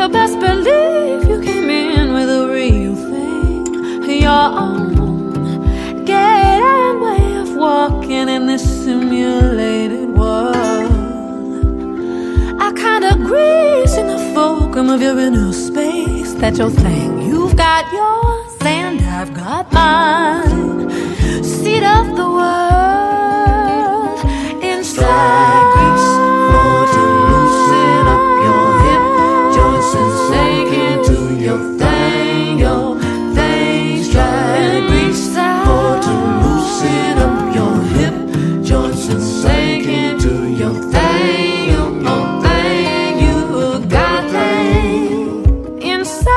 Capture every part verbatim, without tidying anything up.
best believe you came in with a real thing, your own gait and way of walking in this simulated world. I kinda grease in the fulcrum of your inner space. That's your thing. You've got yours and I've got mine. Seat of the world inside. Grease for to loosen up your hip joints and sink into your thing, your thing. Stride grease for to loosen up your hip joints and sink into your thing, your thing. You got a thing inside.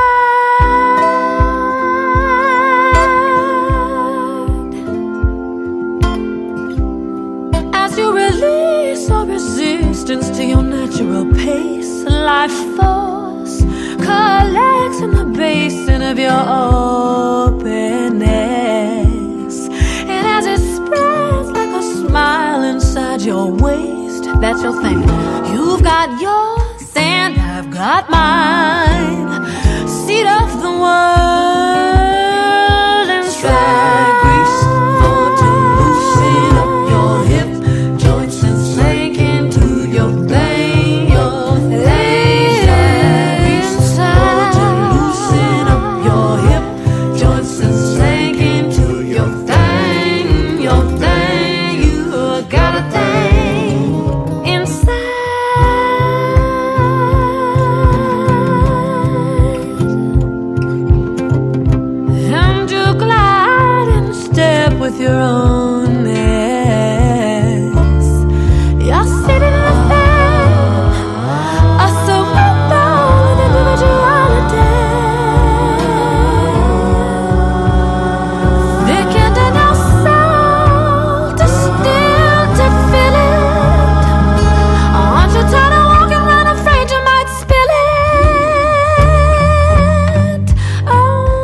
As you release all resistance to your natural pace, life force collects in the basin of your openness. And as it spreads like a smile inside your waist, that's your thing. You've got yours and I've got mine. Seat of the world inside. grease for to loosen up your hip joints and sink into your thing, your thing. Grease for to loosen up your hip joints and sink into your thing, your thing. You got a thing and you glide in step with your own ness. You're sitting in a thing, a super bowl with individuality. Thickened in your soul, distilled to fill it. Aren't you tired of walking around afraid you might spill it? Oh,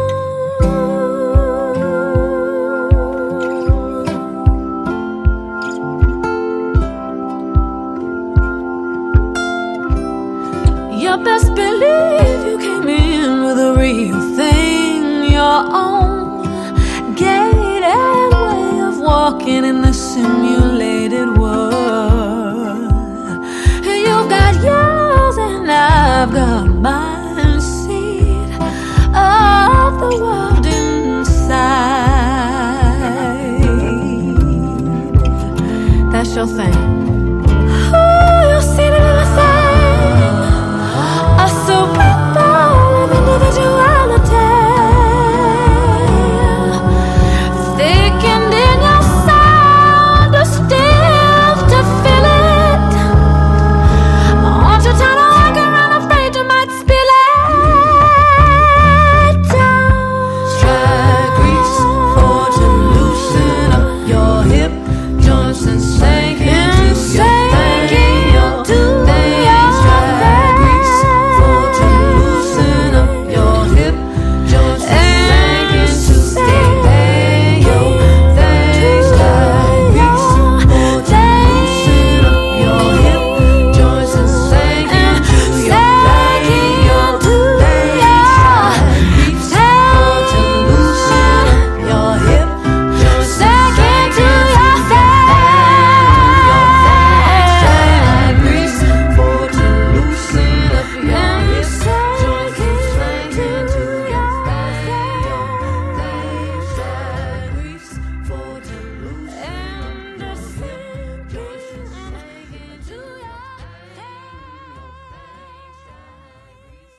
you best believe you came in with a real thing, your own gait and way of walking in the simulated world. You've got yours and I've got mine.